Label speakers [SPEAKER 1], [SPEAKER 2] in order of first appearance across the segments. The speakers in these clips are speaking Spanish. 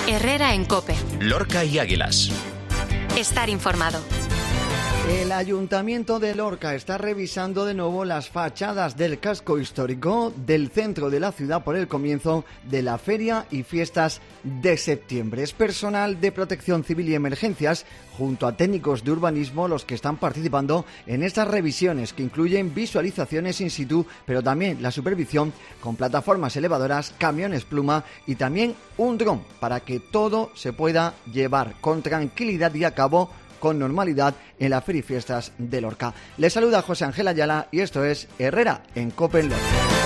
[SPEAKER 1] Herrera en COPE.
[SPEAKER 2] Lorca y Águilas.
[SPEAKER 1] Estar informado.
[SPEAKER 3] El Ayuntamiento de Lorca está revisando de nuevo las fachadas del casco histórico del centro de la ciudad por el comienzo de la Feria y Fiestas de septiembre. Es personal de Protección Civil y Emergencias, junto a técnicos de urbanismo, los que están participando en estas revisiones, que incluyen visualizaciones in situ, pero también la supervisión con plataformas elevadoras, camiones pluma y también un dron, para que todo se pueda llevar con tranquilidad y a cabo con normalidad en la Feria y Fiestas de Lorca. Les saluda José Ángel Ayala y esto es Herrera en COPE en Lorca.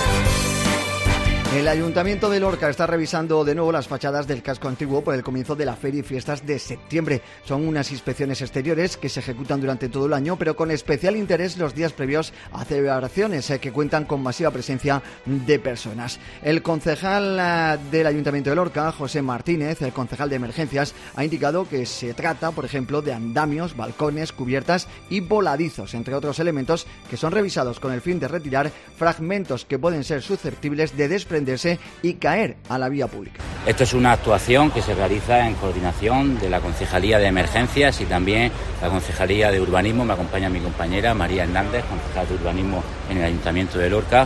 [SPEAKER 3] El Ayuntamiento de Lorca está revisando de nuevo las fachadas del casco antiguo por el comienzo de la Feria y Fiestas de septiembre. Son unas inspecciones exteriores que se ejecutan durante todo el año, pero con especial interés los días previos a celebraciones que cuentan con masiva presencia de personas. El concejal del Ayuntamiento de Lorca, José Martínez, el concejal de Emergencias, ha indicado que se trata, por ejemplo, de andamios, balcones, cubiertas y voladizos, entre otros elementos que son revisados con el fin de retirar fragmentos que pueden ser susceptibles de desprenderse y caer a la vía pública.
[SPEAKER 4] Esto es una actuación que se realiza en coordinación de la Concejalía de Emergencias y también la Concejalía de Urbanismo. Me acompaña mi compañera María Hernández, concejal de Urbanismo en el Ayuntamiento de Lorca.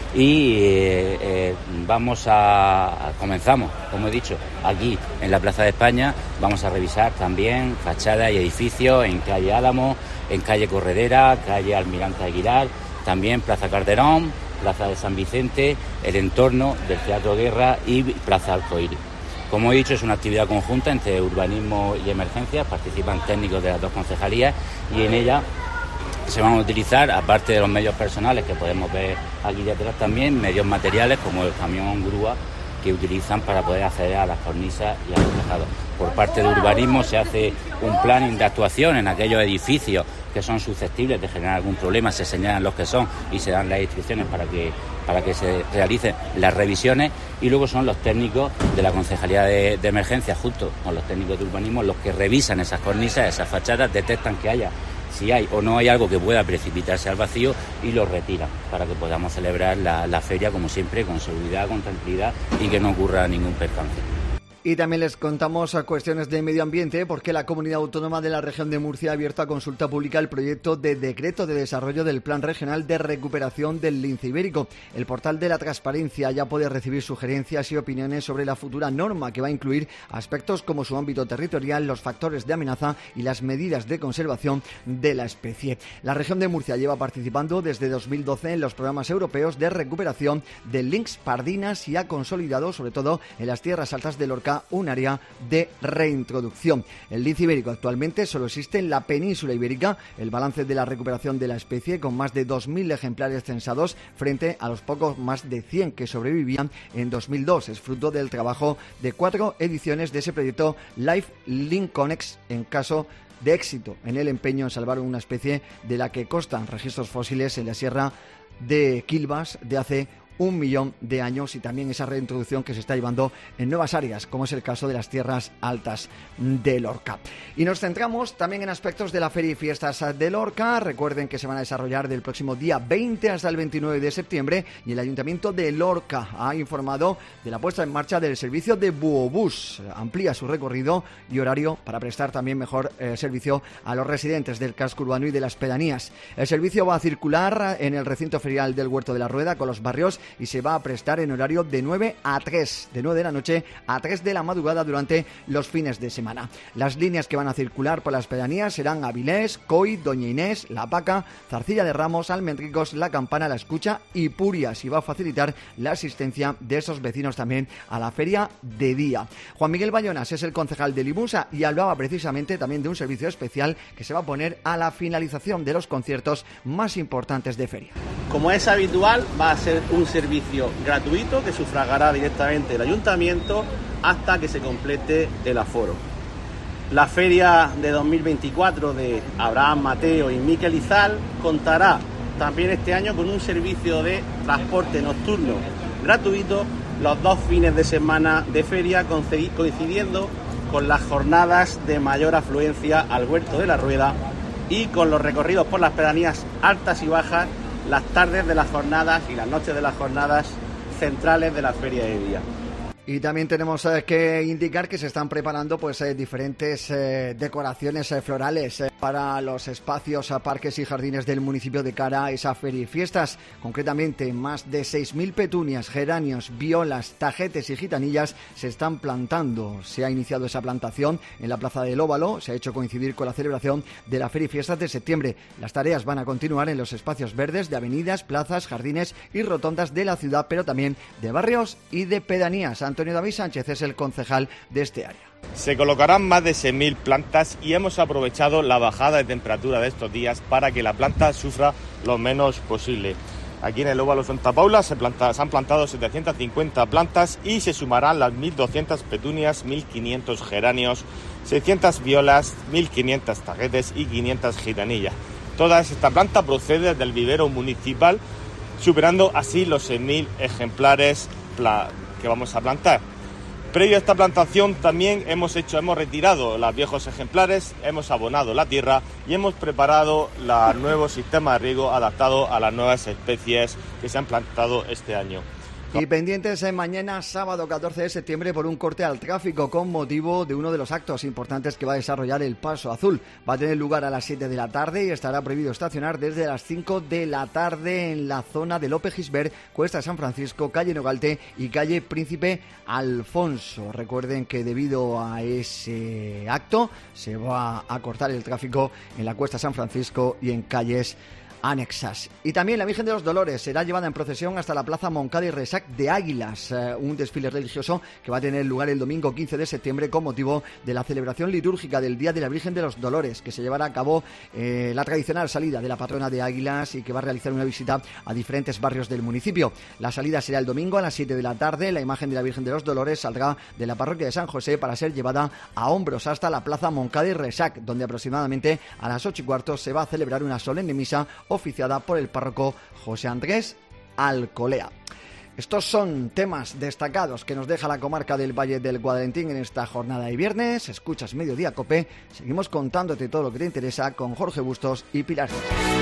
[SPEAKER 4] Y comenzamos, como he dicho, aquí en la Plaza de España. Vamos a revisar también fachadas y edificios en calle Álamo, en calle Corredera, calle Almirante Aguilar, también Plaza Calderón, Plaza de San Vicente, el entorno del Teatro Guerra y Plaza Arcoíris. Como he dicho, es una actividad conjunta entre urbanismo y emergencias, participan técnicos de las dos concejalías y en ella se van a utilizar, aparte de los medios personales que podemos ver aquí detrás, también medios materiales como el camión grúa que utilizan para poder acceder a las cornisas y a los tejados. Por parte de urbanismo se hace un planning de actuación en aquellos edificios que son susceptibles de generar algún problema, se señalan los que son y se dan las instrucciones para que se realicen las revisiones, y luego son los técnicos de la Concejalía de Emergencia junto con los técnicos de urbanismo los que revisan esas cornisas, esas fachadas, detectan que haya, si hay o no hay algo que pueda precipitarse al vacío y lo retiran para que podamos celebrar la feria como siempre, con seguridad, con tranquilidad y que no ocurra ningún percance.
[SPEAKER 3] Y también les contamos a cuestiones de medio ambiente porque la Comunidad Autónoma de la Región de Murcia ha abierto a consulta pública el proyecto de decreto de desarrollo del Plan Regional de Recuperación del Lince Ibérico. El portal de la transparencia ya puede recibir sugerencias y opiniones sobre la futura norma, que va a incluir aspectos como su ámbito territorial, los factores de amenaza y las medidas de conservación de la especie. La Región de Murcia lleva participando desde 2012 en los programas europeos de recuperación del lince pardinas y ha consolidado, sobre todo en las tierras altas de Lorca, un área de reintroducción. El lince ibérico actualmente solo existe en la península ibérica. El balance de la recuperación de la especie, con más de 2.000 ejemplares censados frente a los pocos más de 100 que sobrevivían en 2002, es fruto del trabajo de 4 ediciones de ese proyecto Life Link Connex, en caso de éxito en el empeño en salvar una especie de la que constan registros fósiles en la Sierra de Quilvas de hace 1 millón de años, y también esa reintroducción que se está llevando en nuevas áreas, como es el caso de las tierras altas de Lorca. Y nos centramos también en aspectos de la Feria y Fiestas de Lorca. Recuerden que se van a desarrollar del próximo día 20 hasta el 29 de septiembre y el Ayuntamiento de Lorca ha informado de la puesta en marcha del servicio de Buobús. Amplía su recorrido y horario para prestar también mejor servicio a los residentes del casco urbano y de las pedanías. El servicio va a circular en el recinto ferial del Huerto de la Rueda con los barrios y se va a prestar en horario de 9 a 3, de 9 de la noche a 3 de la madrugada durante los fines de semana. Las líneas que van a circular por las pedanías serán Avilés, Coy, Doña Inés, La Paca, Zarcilla de Ramos, Almendricos, La Campana, La Escucha y Purias, y va a facilitar la asistencia de esos vecinos también a la feria de día. Juan Miguel Bayonas es el concejal de Libusa y hablaba precisamente también de un servicio especial que se va a poner a la finalización de los conciertos más importantes de feria.
[SPEAKER 5] Como es habitual, va a ser un servicio gratuito que sufragará directamente el ayuntamiento hasta que se complete el aforo. La feria de 2024 de Abraham Mateo y Miquel Izal contará también este año con un servicio de transporte nocturno gratuito los 2 fines de semana de feria, coincidiendo con las jornadas de mayor afluencia al Huerto de la Rueda y con los recorridos por las pedanías altas y bajas, las tardes de las jornadas y las noches de las jornadas centrales de la feria de día.
[SPEAKER 3] Y también tenemos que indicar que se están preparando pues diferentes decoraciones florales para los espacios, parques y jardines del municipio de cara a esa feria y fiestas. Concretamente, más de 6.000 petunias, geranios, violas, tajetes y gitanillas se están plantando. Se ha iniciado esa plantación en la Plaza del Óvalo, se ha hecho coincidir con la celebración de la feria y fiestas de septiembre. Las tareas van a continuar en los espacios verdes de avenidas, plazas, jardines y rotondas de la ciudad, pero también de barrios y de pedanías. Antonio David Sánchez es el concejal de este área.
[SPEAKER 2] Se colocarán más de 6.000 plantas y hemos aprovechado la bajada de temperatura de estos días para que la planta sufra lo menos posible. Aquí en el Óvalo Santa Paula se han plantado 750 plantas y se sumarán las 1.200 petunias, 1.500 geranios, 600 violas, 1.500 tajetes y 500 gitanillas. Toda esta planta procede del vivero municipal, superando así los 6.000 ejemplares que vamos a plantar. Previo a esta plantación también hemos retirado los viejos ejemplares, hemos abonado la tierra y hemos preparado el nuevo sistema de riego adaptado a las nuevas especies que se han plantado este año.
[SPEAKER 3] Y pendientes mañana, sábado 14 de septiembre, por un corte al tráfico con motivo de uno de los actos importantes que va a desarrollar el Paso Azul. Va a tener lugar a las 7 de la tarde y estará prohibido estacionar desde las 5 de la tarde en la zona de López Gisbert, Cuesta San Francisco, calle Nogalte y calle Príncipe Alfonso. Recuerden que debido a ese acto se va a cortar el tráfico en la Cuesta San Francisco y en calles anexas. Y también la Virgen de los Dolores será llevada en procesión hasta la Plaza Moncada y Resac de Águilas, un desfile religioso que va a tener lugar el domingo 15 de septiembre con motivo de la celebración litúrgica del Día de la Virgen de los Dolores, que se llevará a cabo la tradicional salida de la patrona de Águilas y que va a realizar una visita a diferentes barrios del municipio. La salida será el domingo a las 7 de la tarde. La imagen de la Virgen de los Dolores saldrá de la parroquia de San José para ser llevada a hombros hasta la Plaza Moncada y Resac, donde aproximadamente a las 8:15 se va a celebrar una solemne misa oficiada por el párroco José Andrés Alcolea. Estos son temas destacados que nos deja la comarca del Valle del Guadalentín en esta jornada de viernes. Escuchas Mediodía Cope. Seguimos contándote todo lo que te interesa con Jorge Bustos y Pilar.